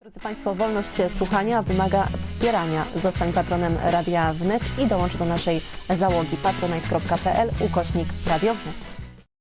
Drodzy Państwo, wolność słuchania wymaga wspierania. Zostań patronem Radia Wnet i dołącz do naszej załogi patronite.pl/Radio Wnet.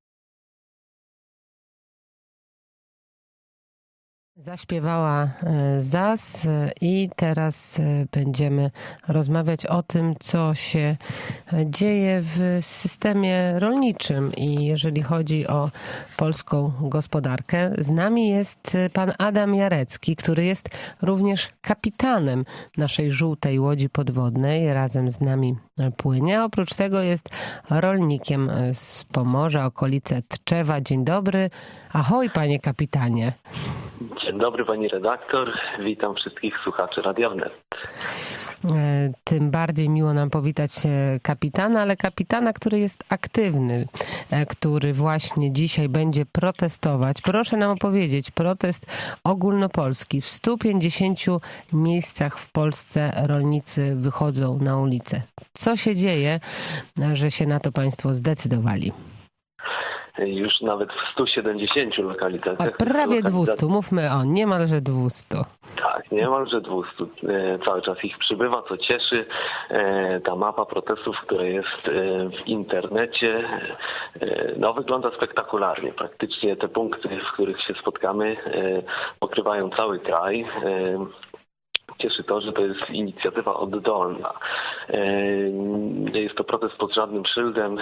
Zaśpiewała Zaz i teraz będziemy rozmawiać o tym, co się dzieje w systemie rolniczym i jeżeli chodzi o polską gospodarkę. Z nami jest pan Adam Jarecki, który jest również kapitanem naszej żółtej łodzi podwodnej. Razem z nami płynie. Oprócz tego jest rolnikiem z Pomorza, okolice Tczewa. Dzień dobry. Ahoj, panie kapitanie. Dzień dobry pani redaktor, witam wszystkich słuchaczy Radia Wnet. Tym bardziej miło nam powitać kapitana, ale kapitana, który jest aktywny, który właśnie dzisiaj będzie protestować. Proszę nam opowiedzieć, protest ogólnopolski. W 150 miejscach w Polsce rolnicy wychodzą na ulicę. Co się dzieje, że się na to państwo zdecydowali? Już nawet w 170 lokalizacjach. A prawie 200, mówmy o niemalże 200. Tak, niemalże 200. Cały czas ich przybywa, co cieszy. Ta mapa protestów, która jest w internecie, no wygląda spektakularnie. Praktycznie te punkty, w których się spotkamy, pokrywają cały kraj. Cieszy to, że to jest inicjatywa oddolna. Nie jest to protest pod żadnym szyldem.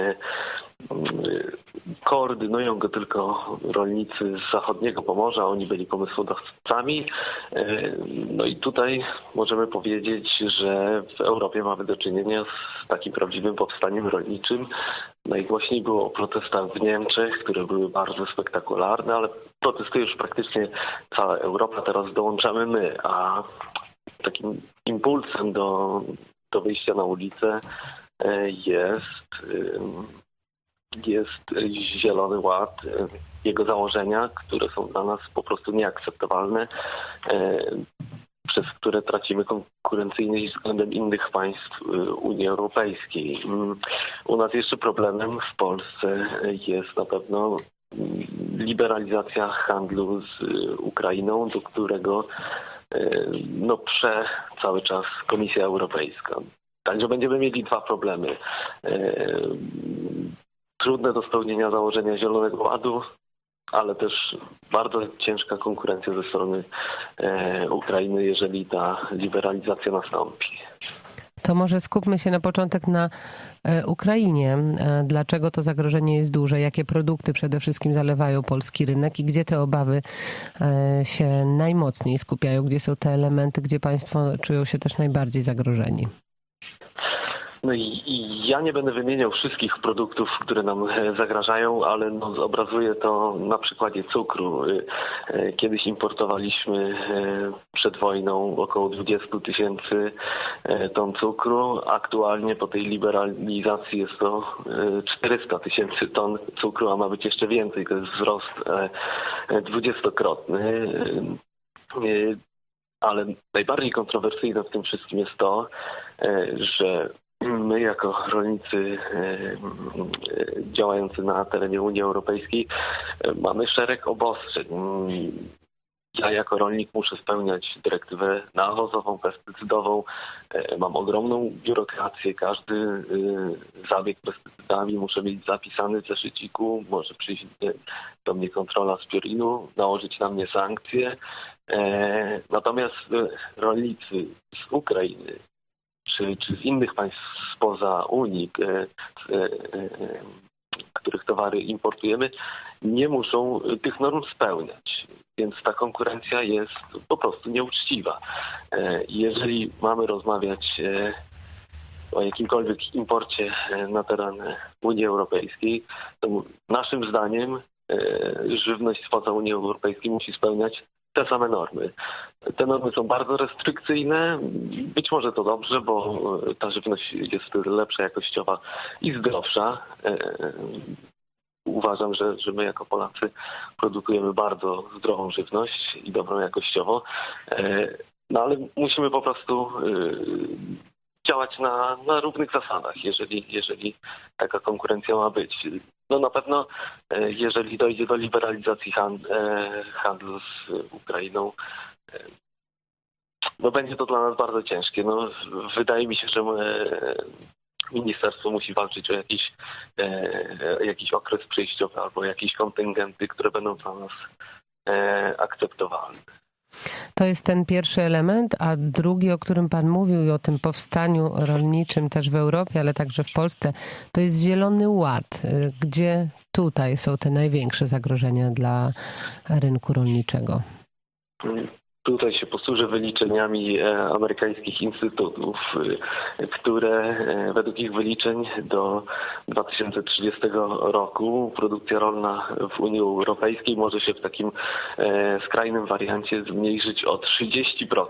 Koordynują go tylko rolnicy z zachodniego Pomorza. Oni byli pomysłodawcami. No i tutaj możemy powiedzieć, że w Europie mamy do czynienia z takim prawdziwym powstaniem rolniczym. Najgłośniej było o protestach w Niemczech, które były bardzo spektakularne, ale protestuje już praktycznie cała Europa. Teraz dołączamy my, a takim impulsem do wyjścia na ulicę jest Zielony Ład, jego założenia, które są dla nas po prostu nieakceptowalne, przez które tracimy konkurencyjność względem innych państw Unii Europejskiej. U nas jeszcze problemem w Polsce jest na pewno liberalizacja handlu z Ukrainą, do którego prze cały czas Komisja Europejska. Także będziemy mieli dwa problemy. Trudne do spełnienia założenia Zielonego Ładu, ale też bardzo ciężka konkurencja ze strony Ukrainy, jeżeli ta liberalizacja nastąpi. To może skupmy się na początek na Ukrainie. Dlaczego to zagrożenie jest duże? Jakie produkty przede wszystkim zalewają polski rynek i gdzie te obawy się najmocniej skupiają? Gdzie są te elementy, gdzie państwo czują się też najbardziej zagrożeni? No i ja nie będę wymieniał wszystkich produktów, które nam zagrażają, ale zobrazuję to na przykładzie cukru. Kiedyś importowaliśmy przed wojną około 20 000 ton cukru. Aktualnie po tej liberalizacji jest to 400 000 ton cukru, a ma być jeszcze więcej. To jest wzrost 20-krotny. Ale najbardziej kontrowersyjne w tym wszystkim jest to, że my jako rolnicy działający na terenie Unii Europejskiej mamy szereg obostrzeń. Ja jako rolnik muszę spełniać dyrektywę nawozową, pestycydową. Mam ogromną biurokrację. Każdy zabieg pestycydami muszę mieć zapisany w zeszyciku. Może przyjść do mnie kontrola z piorinu, nałożyć na mnie sankcje. Natomiast rolnicy z Ukrainy czy z innych państw spoza Unii, których towary importujemy, nie muszą tych norm spełniać. Więc ta konkurencja jest po prostu nieuczciwa. Jeżeli mamy rozmawiać o jakimkolwiek imporcie na teren Unii Europejskiej, to naszym zdaniem żywność spoza Unii Europejskiej musi spełniać te same normy. Te normy są bardzo restrykcyjne. Być może to dobrze, bo ta żywność jest lepsza jakościowa i zdrowsza. Uważam, że my jako Polacy produkujemy bardzo zdrową żywność i dobrą jakościowo. No ale musimy po prostu działać na równych zasadach, jeżeli taka konkurencja ma być. No na pewno, jeżeli dojdzie do liberalizacji handlu z Ukrainą, no będzie to dla nas bardzo ciężkie. No, wydaje mi się, że ministerstwo musi walczyć o jakiś okres przejściowy albo jakieś kontyngenty, które będą dla nas akceptowalne. To jest ten pierwszy element, a drugi, o którym pan mówił i o tym powstaniu rolniczym też w Europie, ale także w Polsce, to jest Zielony Ład. Gdzie tutaj są te największe zagrożenia dla rynku rolniczego? Tutaj się posłużę wyliczeniami amerykańskich instytutów, które według ich wyliczeń do 2030 roku produkcja rolna w Unii Europejskiej może się w takim skrajnym wariancie zmniejszyć o 30%.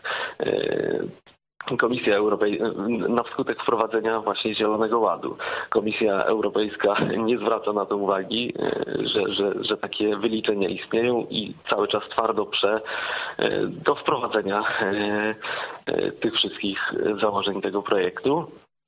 Komisja Europejska, na skutek wprowadzenia właśnie Zielonego Ładu, Komisja Europejska nie zwraca na to uwagi, że takie wyliczenia istnieją i cały czas twardo prze do wprowadzenia tych wszystkich założeń tego projektu.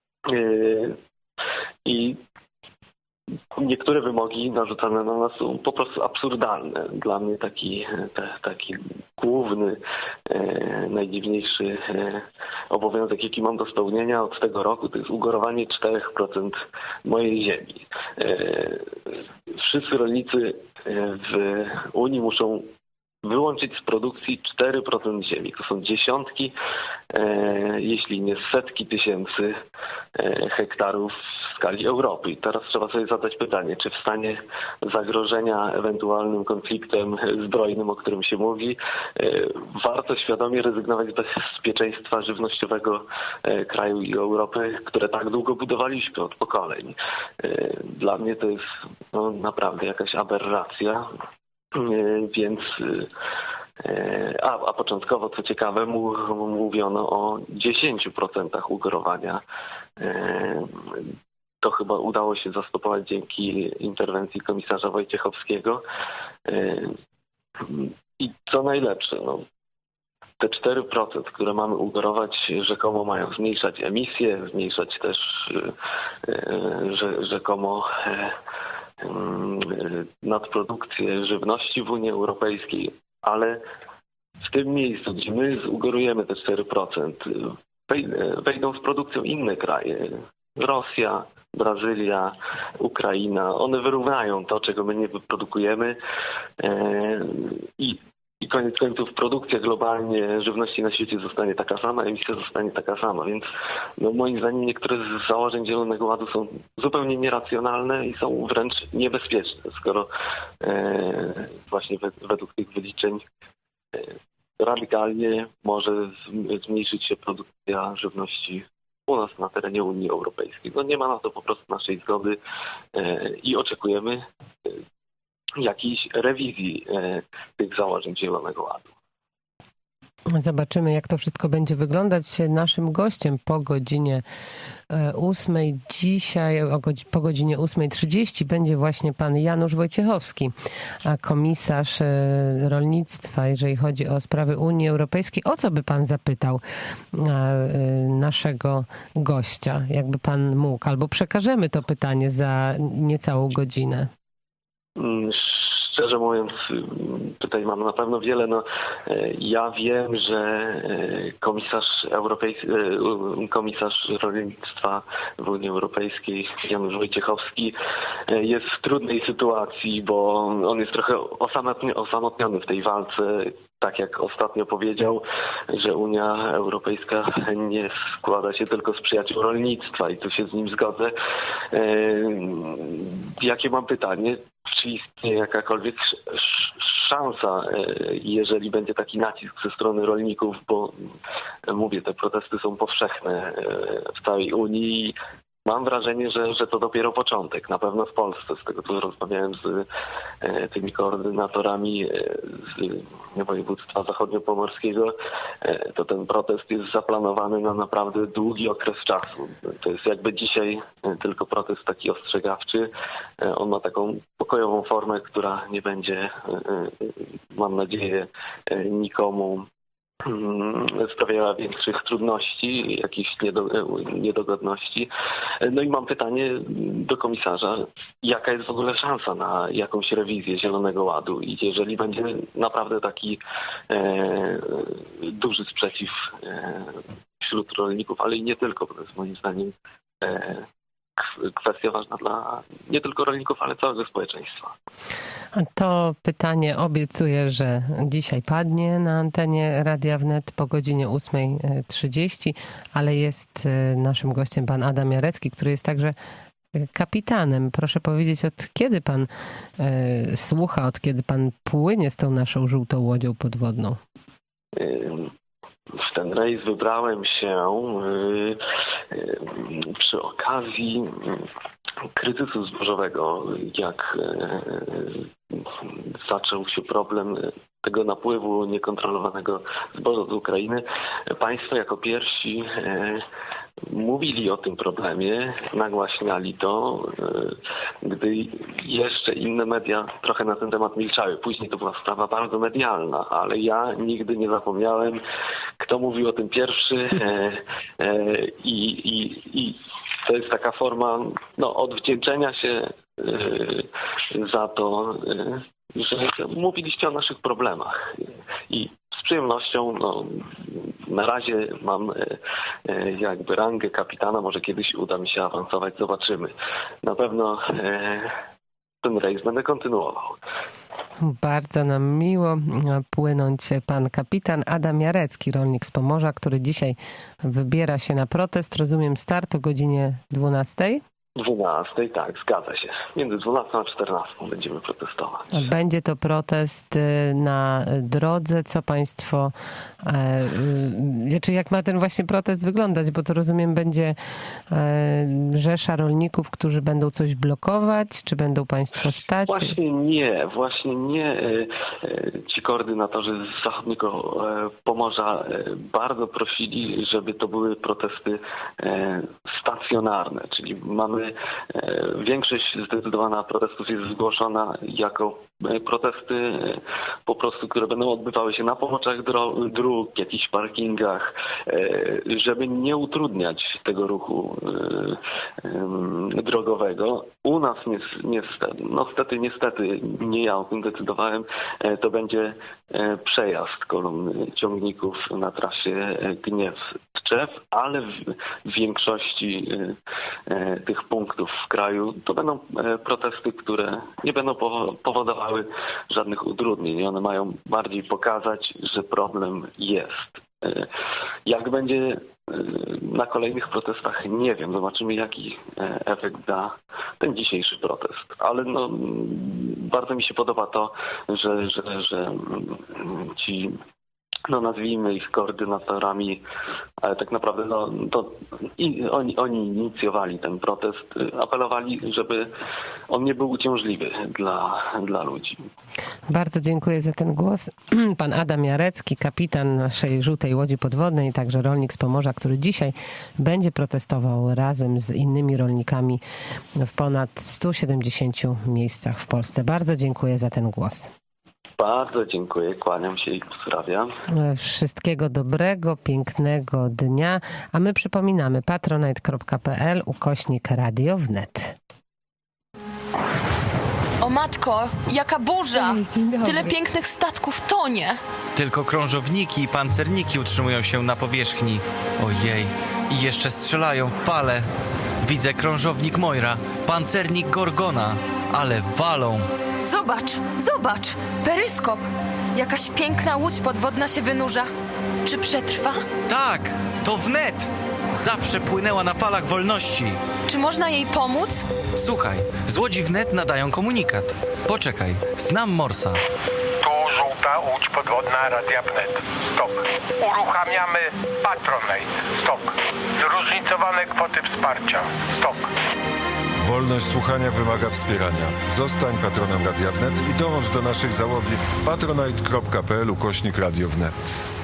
I niektóre wymogi narzucane na nas są po prostu absurdalne. Dla mnie taki główny, najdziwniejszy obowiązek, jaki mam do spełnienia od tego roku, to jest ugorowanie 4% mojej ziemi. Wszyscy rolnicy w Unii muszą wyłączyć z produkcji 4% ziemi. To są dziesiątki, jeśli nie setki tysięcy hektarów w skali Europy. I teraz trzeba sobie zadać pytanie, czy w stanie zagrożenia ewentualnym konfliktem zbrojnym, o którym się mówi, warto świadomie rezygnować z bezpieczeństwa żywnościowego kraju i Europy, które tak długo budowaliśmy od pokoleń. Dla mnie to jest naprawdę jakaś aberracja. Więc a początkowo, co ciekawe, mówiono o 10% ugorowania. To chyba udało się zastopować dzięki interwencji komisarza Wojciechowskiego. I co najlepsze, te 4%, które mamy ugorować, rzekomo mają zmniejszać emisje, zmniejszać też rzekomo nadprodukcję żywności w Unii Europejskiej, ale w tym miejscu, gdzie my zugorujemy te 4%, wejdą z produkcją inne kraje. Rosja, Brazylia, Ukraina. One wyrównają to, czego my nie wyprodukujemy i koniec końców produkcja globalnie żywności na świecie zostanie taka sama, emisja zostanie taka sama, więc moim zdaniem niektóre z założeń Zielonego Ładu są zupełnie nieracjonalne i są wręcz niebezpieczne, skoro właśnie według tych wyliczeń radykalnie może zmniejszyć się produkcja żywności u nas na terenie Unii Europejskiej. Nie ma na to po prostu naszej zgody i oczekujemy jakiejś rewizji tych założeń Zielonego Ładu. Zobaczymy, jak to wszystko będzie wyglądać. Naszym gościem po godzinie 8 dzisiaj, po godzinie 8:30 będzie właśnie pan Janusz Wojciechowski, komisarz rolnictwa, jeżeli chodzi o sprawy Unii Europejskiej. O co by pan zapytał naszego gościa, jakby pan mógł? Albo przekażemy to pytanie za niecałą godzinę. Szczerze mówiąc, tutaj mam na pewno wiele. Ja wiem, że komisarz rolnictwa w Unii Europejskiej, Janusz Wojciechowski, jest w trudnej sytuacji, bo on jest trochę osamotniony w tej walce. Tak jak ostatnio powiedział, że Unia Europejska nie składa się tylko z przyjaciół rolnictwa i tu się z nim zgodzę. Jakie mam pytanie? Czy istnieje jakakolwiek szansa, jeżeli będzie taki nacisk ze strony rolników, bo mówię, te protesty są powszechne w całej Unii. Mam wrażenie, że to dopiero początek. Na pewno w Polsce, z tego co rozmawiałem z tymi koordynatorami z województwa zachodniopomorskiego, to ten protest jest zaplanowany na naprawdę długi okres czasu. To jest jakby dzisiaj tylko protest taki ostrzegawczy. On ma taką pokojową formę, która nie będzie, mam nadzieję, nikomu sprawiała większych trudności, jakichś niedogodności. No i mam pytanie do komisarza, jaka jest w ogóle szansa na jakąś rewizję Zielonego Ładu i jeżeli będzie naprawdę taki duży sprzeciw wśród rolników, ale i nie tylko, bo to jest moim zdaniem kwestia ważna dla nie tylko rolników, ale całego społeczeństwa. To pytanie obiecuję, że dzisiaj padnie na antenie Radia Wnet po godzinie 8:30, ale jest naszym gościem pan Adam Jarecki, który jest także kapitanem. Proszę powiedzieć, od kiedy pan słucha, od kiedy pan płynie z tą naszą żółtą łodzią podwodną? W ten rejs wybrałem się przy okazji kryzysu zbożowego, jak zaczął się problem tego napływu niekontrolowanego zboża z Ukrainy. Państwo jako pierwsi mówili o tym problemie, nagłaśniali to, gdy jeszcze inne media trochę na ten temat milczały. Później to była sprawa bardzo medialna, ale ja nigdy nie zapomniałem, kto mówił o tym pierwszy i to jest taka forma odwdzięczenia się za to, że mówiliście o naszych problemach. I z przyjemnością, na razie mam jakby rangę kapitana, może kiedyś uda mi się awansować, zobaczymy. Na pewno ten rejs będę kontynuował. Bardzo nam miło płynąć pan kapitan Adam Jarecki, rolnik z Pomorza, który dzisiaj wybiera się na protest. Rozumiem, start o godzinie 12:00? 12:00, tak, zgadza się. Między 12 a 14 będziemy protestować. Będzie to protest na drodze. Co państwo, jak ma ten właśnie protest wyglądać? Bo to rozumiem, będzie rzesza rolników, którzy będą coś blokować, czy będą państwo stać? Właśnie nie. Ci koordynatorzy z zachodniego Pomorza bardzo prosili, żeby to były protesty stacjonarne, czyli mamy większość zdecydowana protestów jest zgłoszona jako protesty po prostu, które będą odbywały się na poboczach dróg, jakichś parkingach, żeby nie utrudniać tego ruchu drogowego. U nas niestety, nie ja o tym decydowałem, to będzie przejazd kolumny ciągników na trasie Gniew-Tczew, ale w większości tych punktów w kraju to będą protesty, które nie będą powodowały żadnych utrudnień. One mają bardziej pokazać, że problem jest. Jak będzie na kolejnych protestach, nie wiem. Zobaczymy, jaki efekt da ten dzisiejszy protest. Ale bardzo mi się podoba to, że ci, nazwijmy ich koordynatorami, ale tak naprawdę oni inicjowali ten protest, apelowali, żeby on nie był uciążliwy dla ludzi. Bardzo dziękuję za ten głos. Pan Adam Jarecki, kapitan naszej żółtej łodzi podwodnej, także rolnik z Pomorza, który dzisiaj będzie protestował razem z innymi rolnikami w ponad 170 miejscach w Polsce. Bardzo dziękuję za ten głos. Bardzo dziękuję, kłaniam się i pozdrawiam. Wszystkiego dobrego, pięknego dnia, a my przypominamy patronite.pl/Radio Wnet. O matko, jaka burza! Tyle pięknych statków tonie! Tylko krążowniki i pancerniki utrzymują się na powierzchni. Ojej, i jeszcze strzelają fale. Widzę krążownik Moira, pancernik Gorgona, ale walą. Zobacz! Peryskop! Jakaś piękna łódź podwodna się wynurza. Czy przetrwa? Tak, to Wnet! Zawsze płynęła na falach wolności. Czy można jej pomóc? Słuchaj, z łodzi Wnet nadają komunikat. Poczekaj, znam Morsa. Tu żółta łódź podwodna Radia Wnet. Stop. Uruchamiamy Patronite. Stop. Zróżnicowane kwoty wsparcia. Stop. Wolność słuchania wymaga wspierania. Zostań patronem Radia Wnet i dołącz do naszej załogi patronite.pl/Radio Wnet.